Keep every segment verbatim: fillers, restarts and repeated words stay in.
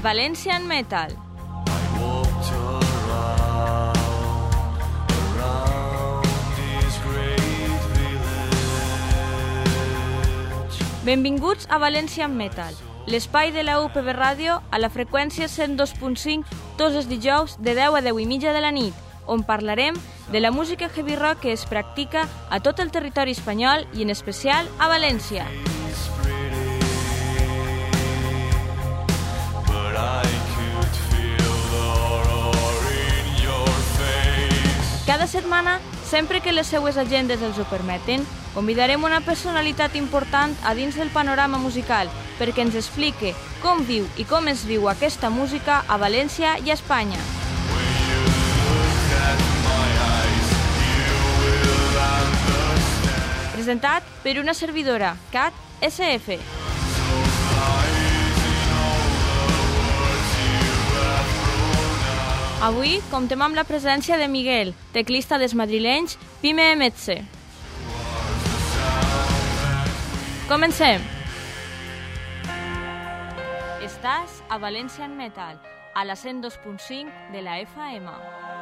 Valencian Metal. Benvinguts a Valencian Metal, l'espai de la U P B Ràdio a la freqüència cent dos punt cinc tots els dijous de deu a deu i mitja de la nit, on parlarem de la música heavy rock que es practica a tot el territori espanyol i en especial a València. Cada setmana, sempre que les seues agendes els ho permeten, convidarem una personalitat important a dins del panorama musical perquè ens explique com viu i com es viu aquesta música a València i a Espanya. Presentat per una servidora, Cat S F. Avui comptem amb la presència de Miguel, teclista dels madrilenys Pime Metze. Comencem! Estàs a Valencian Metal, a la cent dos punt cinc de la F M.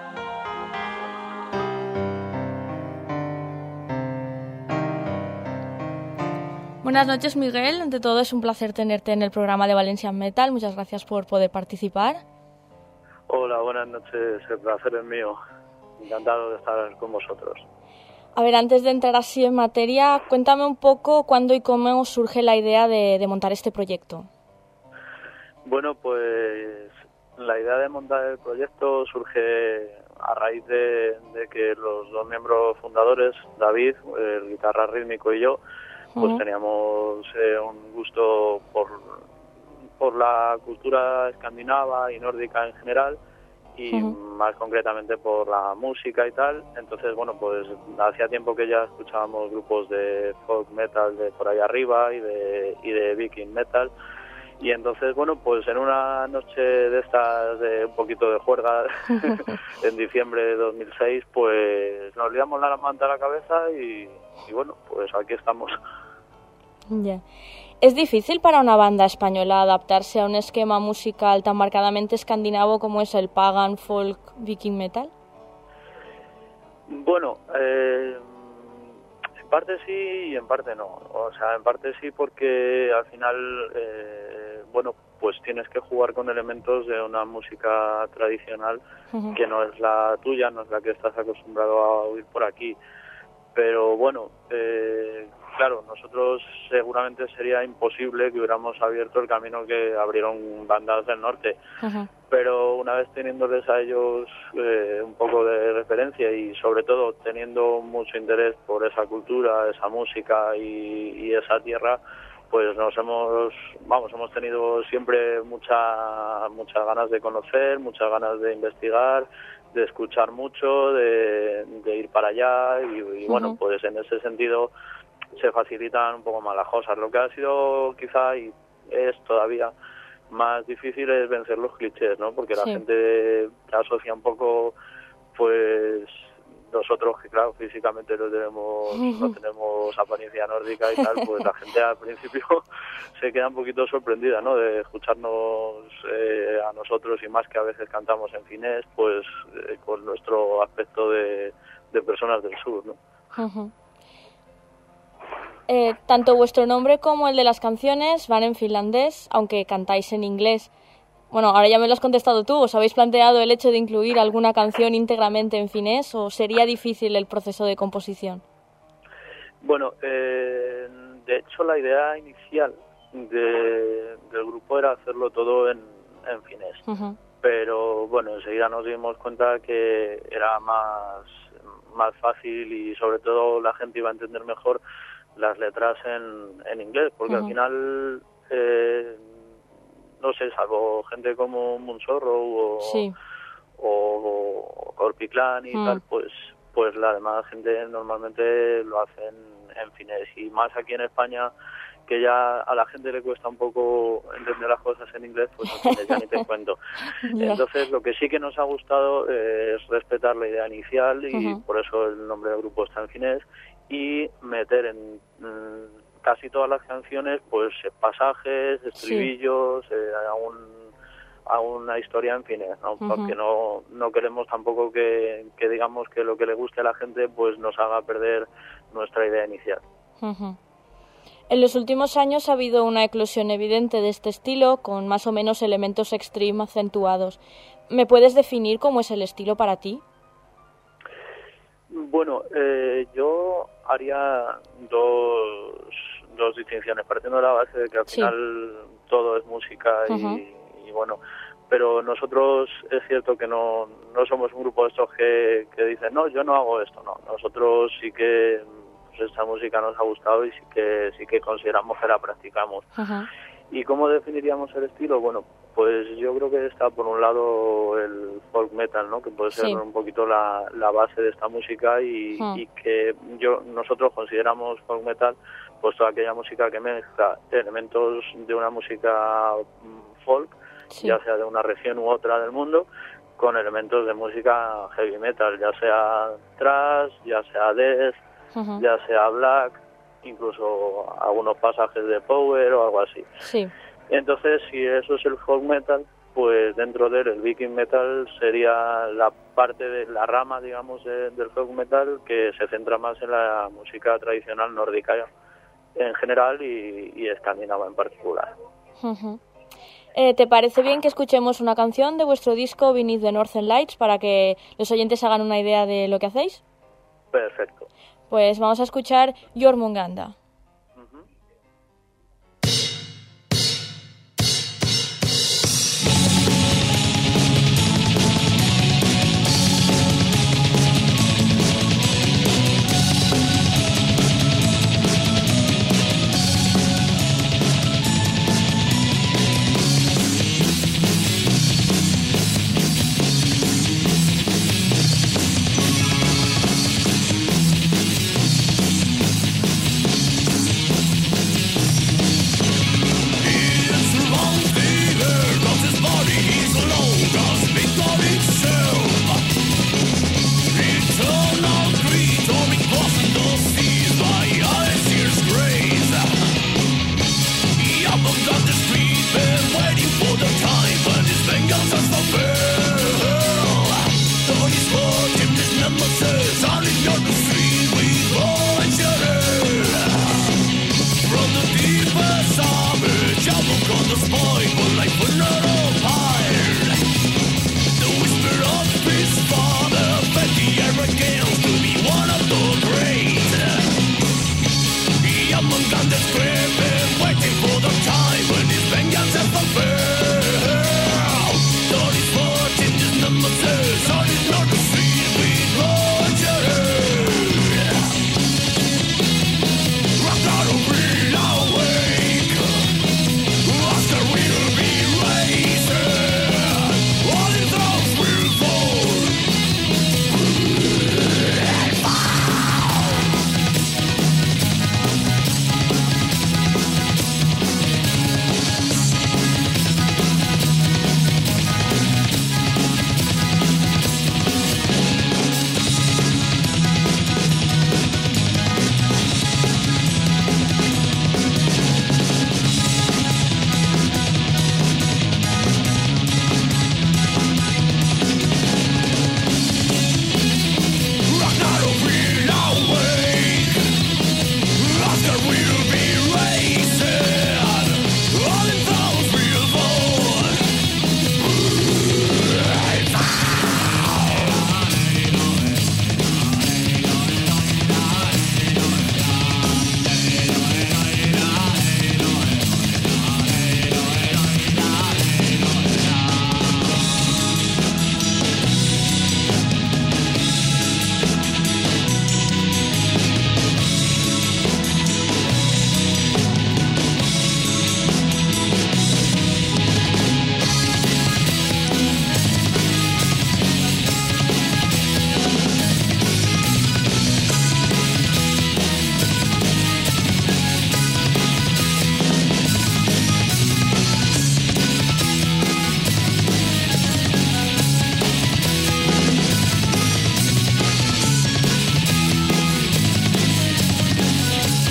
Buenas noches, Miguel. Ante todo, es un placer tenerte en el programa de Valencian Metal. Muchas gracias por poder participar. Hola, buenas noches. El placer es mío. Encantado de estar con vosotros. A ver, antes de entrar así en materia, cuéntame un poco cuándo y cómo surge la idea de, de montar este proyecto. Bueno, pues la idea de montar el proyecto surge a raíz de, de que los dos miembros fundadores, David, el guitarra rítmico, y yo, pues uh-huh. teníamos eh, un gusto por, por la cultura escandinava y nórdica en general, y uh-huh. más concretamente por la música y tal. Entonces, bueno, pues hacía tiempo que ya escuchábamos grupos de folk metal de por ahí arriba y de, y de viking metal. Y entonces, bueno, pues en una noche de estas, de un poquito de juerga, en diciembre de dos mil seis, pues nos liamos la manta a la cabeza y, y bueno, pues aquí estamos. Ya. Yeah. ¿Es difícil para una banda española adaptarse a un esquema musical tan marcadamente escandinavo como es el pagan, folk, viking metal? Bueno, eh, en parte sí y en parte no. O sea, en parte sí porque al final, eh, bueno, pues tienes que jugar con elementos de una música tradicional uh-huh. que no es la tuya, no es la que estás acostumbrado a oír por aquí. Pero bueno, eh, claro, nosotros seguramente sería imposible que hubiéramos abierto el camino que abrieron bandas del norte. Uh-huh. Pero una vez teniéndoles a ellos eh, un poco de referencia y sobre todo teniendo mucho interés por esa cultura, esa música y, y esa tierra, pues nos hemos, vamos, hemos tenido siempre mucha, muchas ganas de conocer, muchas ganas de investigar, de escuchar mucho, de, de ir para allá y, y uh-huh. bueno, pues en ese sentido se facilitan un poco más las cosas. Lo que ha sido quizá y es todavía más difícil es vencer los clichés, ¿no? Porque la sí. gente asocia un poco, pues nosotros que claro, físicamente no tenemos, no tenemos apariencia nórdica y tal, pues la gente al principio se queda un poquito sorprendida, ¿no? De escucharnos eh, a nosotros y más que a veces cantamos en finés, pues eh, con nuestro aspecto de, de personas del sur, ¿no? Uh-huh. Eh, tanto vuestro nombre como el de las canciones van en finlandés, aunque cantáis en inglés. Bueno, ahora ya me lo has contestado tú. ¿Os habéis planteado el hecho de incluir alguna canción íntegramente en finés o sería difícil el proceso de composición? Bueno, eh, de hecho la idea inicial de, del grupo era hacerlo todo en, en finés. Uh-huh. Pero bueno, enseguida nos dimos cuenta que era más, más fácil y sobre todo la gente iba a entender mejor las letras en, en inglés, porque uh-huh. al final, eh, no sé, salvo gente como Moonsorrow o, sí. o, o Corpiclan y uh-huh. tal, pues pues la demás gente normalmente lo hacen en finés. Y más aquí en España, que ya a la gente le cuesta un poco entender las cosas en inglés, pues en finés ya ni te cuento. Yeah. Entonces, lo que sí que nos ha gustado es respetar la idea inicial y uh-huh. por eso el nombre del grupo está en finés, y meter en mm, casi todas las canciones pues pasajes, estribillos, sí. eh, algún a una historia en cine, ¿no? Uh-huh. Porque no, no queremos tampoco que, que digamos que lo que le guste a la gente pues nos haga perder nuestra idea inicial. Uh-huh. En los últimos años ha habido una eclosión evidente de este estilo, con más o menos elementos extreme acentuados. ¿Me puedes definir cómo es el estilo para ti? Bueno, eh, yo haría dos, dos distinciones, partiendo de la base de que al sí. final todo es música y, uh-huh. y bueno, pero nosotros es cierto que no, no somos un grupo de estos que, que dicen, no, yo no hago esto, no, nosotros sí que pues, esta música nos ha gustado y sí que, sí que consideramos que la practicamos. Uh-huh. ¿Y cómo definiríamos el estilo? Bueno, pues yo creo que está por un lado el folk metal, ¿no? Que puede ser sí. un poquito la, la base de esta música y, uh-huh. y que yo nosotros consideramos folk metal pues toda aquella música que mezcla elementos de una música folk, sí. ya sea de una región u otra del mundo, con elementos de música heavy metal, ya sea thrash, ya sea death, uh-huh. ya sea black, incluso algunos pasajes de power o algo así. Sí. Entonces, si eso es el folk metal, pues dentro de él el viking metal sería la parte de la rama, digamos, de, del folk metal que se centra más en la música tradicional nórdica en general y, y escandinava en particular. Uh-huh. Eh, ¿Te parece bien que escuchemos una canción de vuestro disco Beneath the Northern Lights para que los oyentes hagan una idea de lo que hacéis? Perfecto. Pues vamos a escuchar Jormungandr.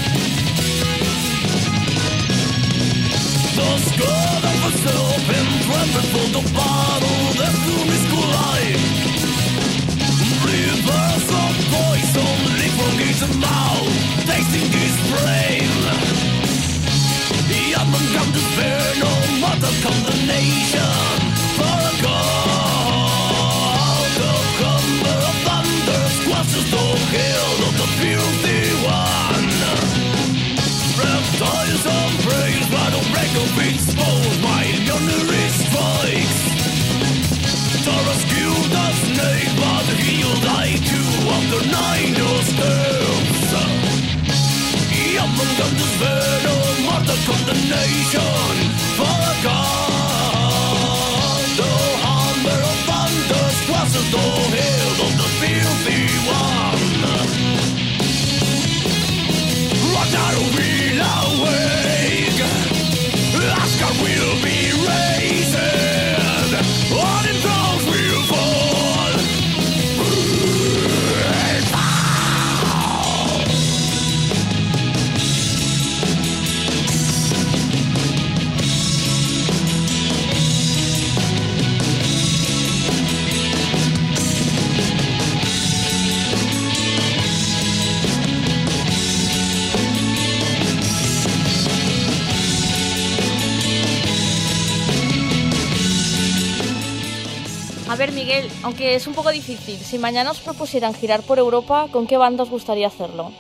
Good of myself and A ver, Miguel, aunque es un poco difícil, si mañana os propusieran girar por Europa, ¿con qué banda os gustaría hacerlo?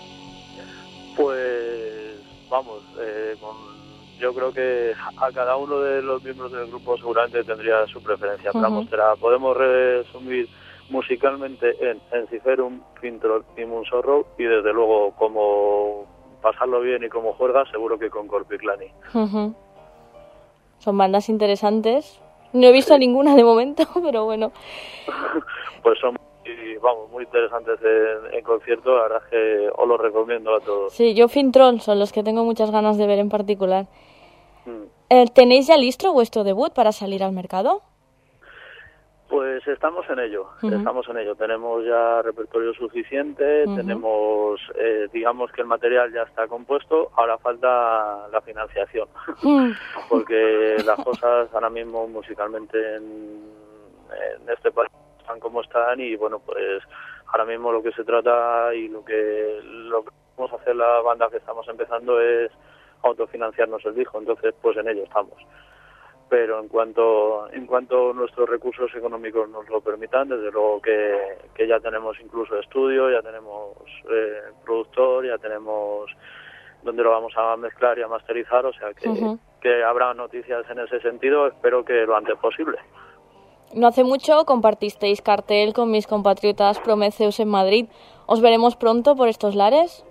Pues, vamos, eh, con, yo creo que a cada uno de los miembros del grupo seguramente tendría su preferencia. Uh-huh. Pero vamos, la podemos resumir musicalmente en Enciferum, Fintroll y Moonsorrow, y desde luego, como pasarlo bien y como juerga, seguro que con Corpiclani. Uh-huh. Son bandas interesantes. No he visto sí. ninguna de momento, pero bueno. Pues son, vamos, muy interesantes en, en concierto, la verdad es que os los recomiendo a todos. Sí, yo Fintroll son los que tengo muchas ganas de ver en particular. Mm. ¿Tenéis ya listo vuestro debut para salir al mercado? Pues estamos en ello, uh-huh. estamos en ello. Tenemos ya repertorio suficiente, uh-huh. tenemos, eh, digamos que el material ya está compuesto, ahora falta la financiación, uh-huh. porque las cosas ahora mismo musicalmente en, en este país están como están y bueno, pues ahora mismo lo que se trata y lo que, lo que vamos a hacer la banda que estamos empezando es autofinanciarnos el disco, entonces pues en ello estamos. Pero en cuanto en cuanto nuestros recursos económicos nos lo permitan, desde luego que, que ya tenemos incluso estudio, ya tenemos eh, productor, ya tenemos donde lo vamos a mezclar y a masterizar, o sea que, uh-huh. que habrá noticias en ese sentido, espero que lo antes posible. No hace mucho compartisteis cartel con mis compatriotas Prometheus en Madrid. ¿Os veremos pronto por estos lares?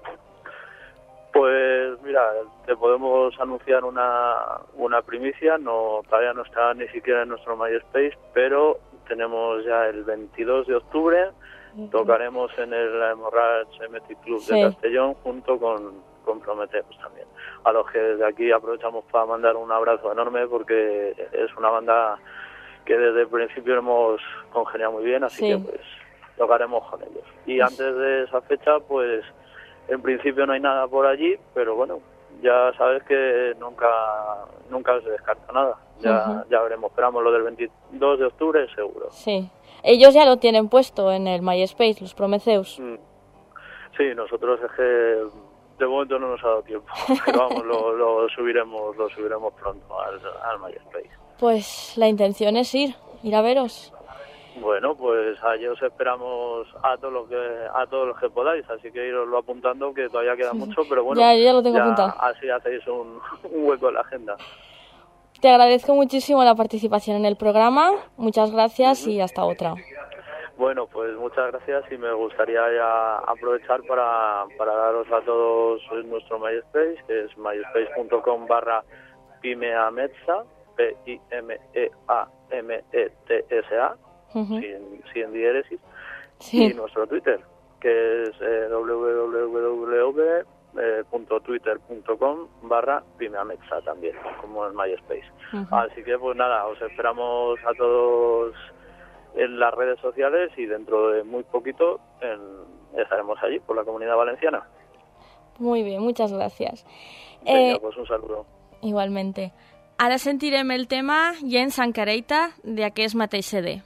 Pues mira, te podemos anunciar una una primicia, no todavía no está ni siquiera en nuestro MySpace, pero tenemos ya el veintidós de octubre, uh-huh. tocaremos en el Hemorrhage Cemetery Club sí. de Castellón junto con, con Prometheus también, a los que desde aquí aprovechamos para mandar un abrazo enorme porque es una banda que desde el principio hemos congeniado muy bien, así sí. que pues tocaremos con ellos. Y pues... antes de esa fecha, pues en principio no hay nada por allí, pero bueno, ya sabes que nunca nunca se descarta nada. Ya uh-huh. ya veremos, esperamos lo del veintidós de octubre seguro. Sí. Ellos ya lo tienen puesto en el MySpace, los Prometheus. Mm. Sí, nosotros es que de momento no nos ha dado tiempo, pero vamos, lo, lo subiremos lo subiremos pronto al, al MySpace. Pues la intención es ir, ir a veros. Bueno, pues allí os esperamos a todos los que a todos los que podáis, así que iroslo apuntando, que todavía queda sí. mucho, pero bueno, ya, ya lo tengo ya apuntado. Así hacéis un, un hueco en la agenda. Te agradezco muchísimo la participación en el programa, muchas gracias uh-huh. y hasta otra. Bueno, pues muchas gracias y me gustaría ya aprovechar para, para daros a todos nuestro MySpace, que es myspace.com barra pimeametsa, P I M E A M E T S A, Uh-huh. sin, sin diéresis, sí. y nuestro Twitter, que es eh, doble u doble u doble u punto twitter punto com barra pimeametsa también, como en MySpace. Uh-huh. Así que pues nada, os esperamos a todos en las redes sociales y dentro de muy poquito en, estaremos allí por la Comunidad Valenciana. Muy bien, muchas gracias. Venga, eh, pues un saludo. Igualmente. Ara sentirem el tema Gent Sancareita d'aquest mateix C D.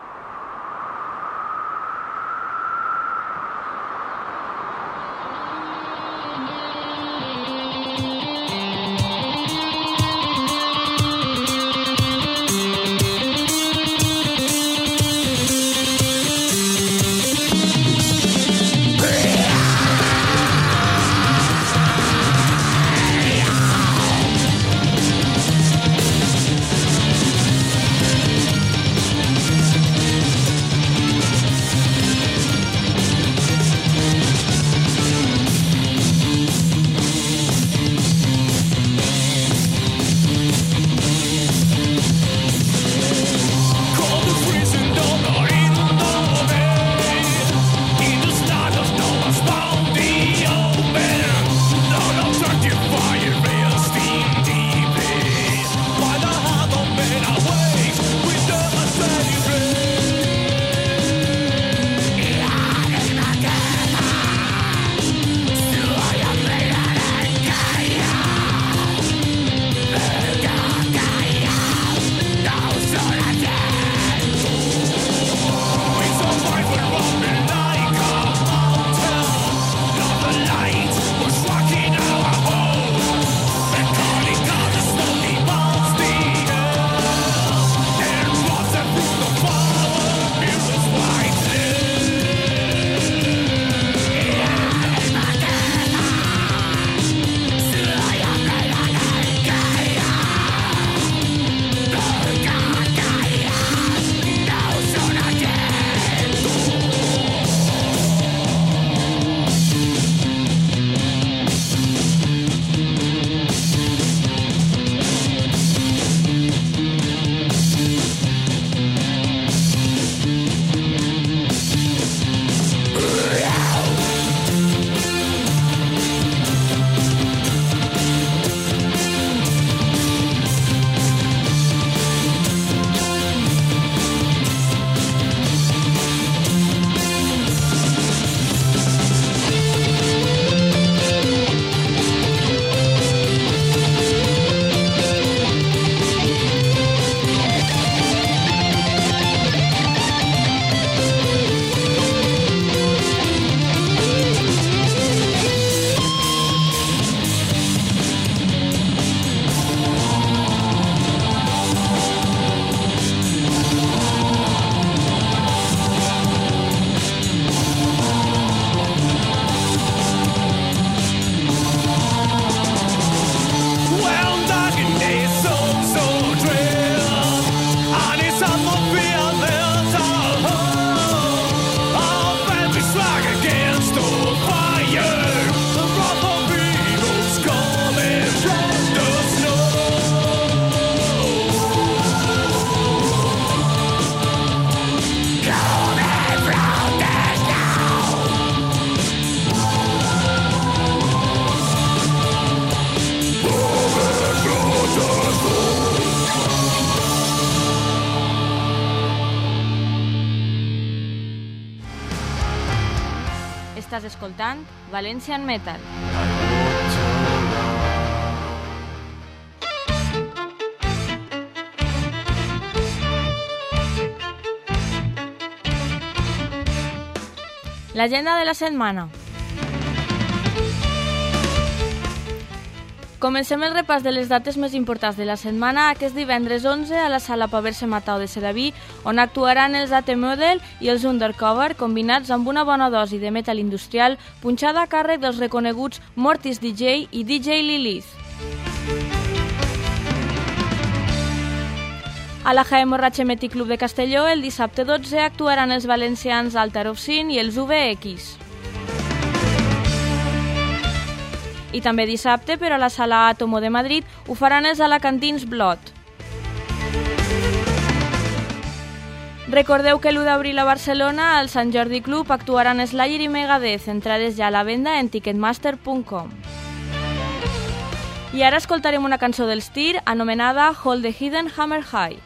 Estàs escoltant Valencian Metal. L'agenda de la setmana. Comencem el repàs de les dates més importants de la setmana aquest divendres onze a la sala Paverse Matau de Sedaví, on actuaran els A T Model i els Undercover combinats amb una bona dosi de metal industrial punxada a càrrec dels reconeguts Mortis D J i D J Lilith. A la Jaén Borratxe Meti Club de Castelló, el dissabte dotze actuaran els valencians Altar of Sin i els U V X. I també dissabte, però a la sala Atomo de Madrid, ho faran els alacantins Blood. Recordeu que l'u d'abril a Barcelona, al Sant Jordi Club, actuaran Slayer i Megadeth, entrades ja a la venda en ticketmaster punt com. I ara escoltarem una cançó dels Tyr anomenada Hold the Hidden Hammer High.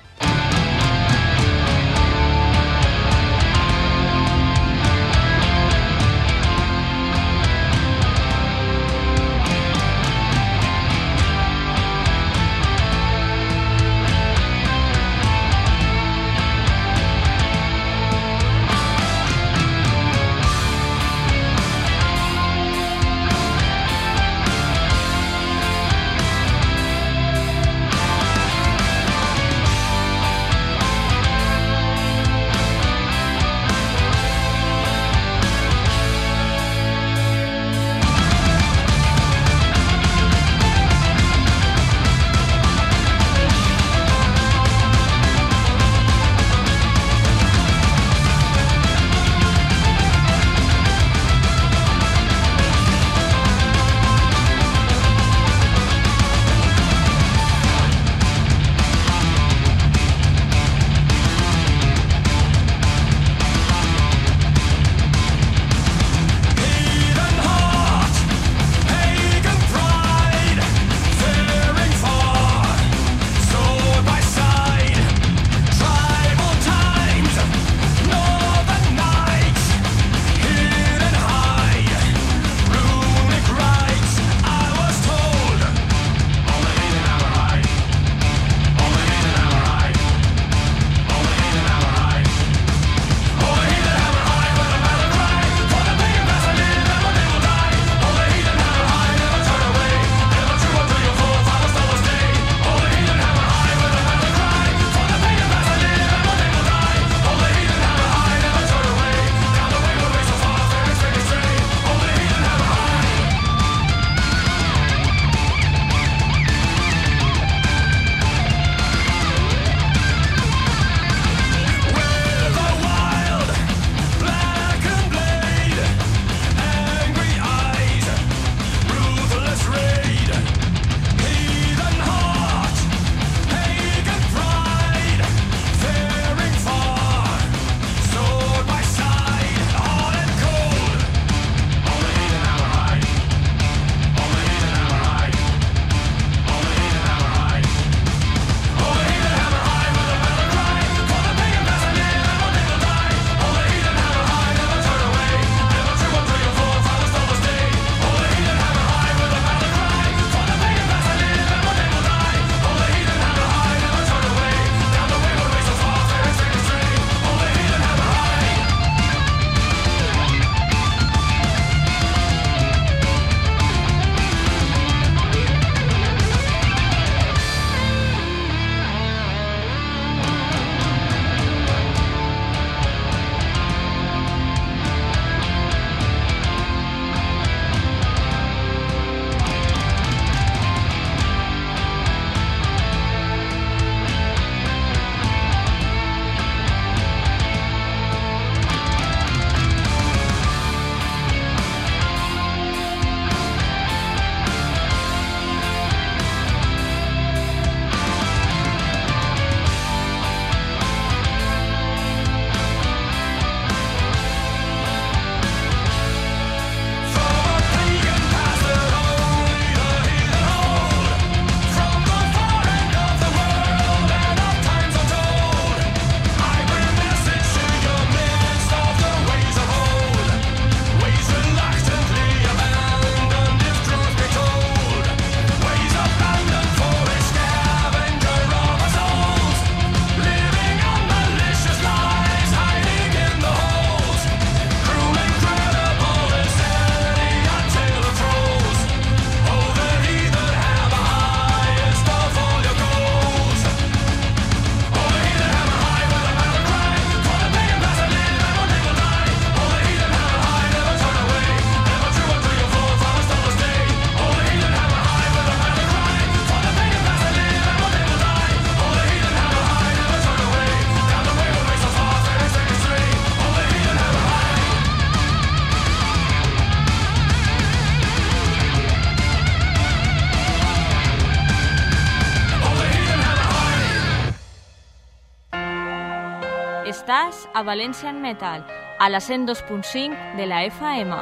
Estàs a Valencian Metal, a la cent dos punt cinc de la F M.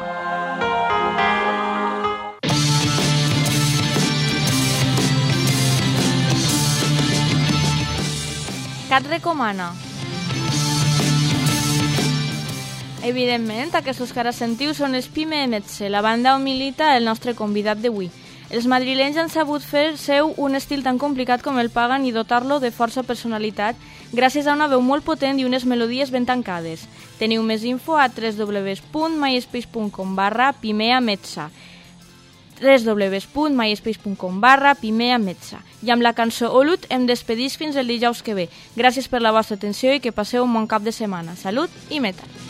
Què et recomana? Evidentment, aquests que ara sentiu són els Pime Emetze, la banda on milita el nostre convidat d'avui. Els madrilenys han sabut fer seu un estil tan complicat com el Pagan i dotar-lo de força personalitat gràcies a una veu molt potent i unes melodies ben tancades. Teniu més info a w w w punt myspace punt com barra pimeametza w w w punt myspace punt com barra pimeametza. I amb la cançó Olut em despedís fins el dijous que ve. Gràcies per la vostra atenció i que passeu un bon cap de setmana. Salut i metal!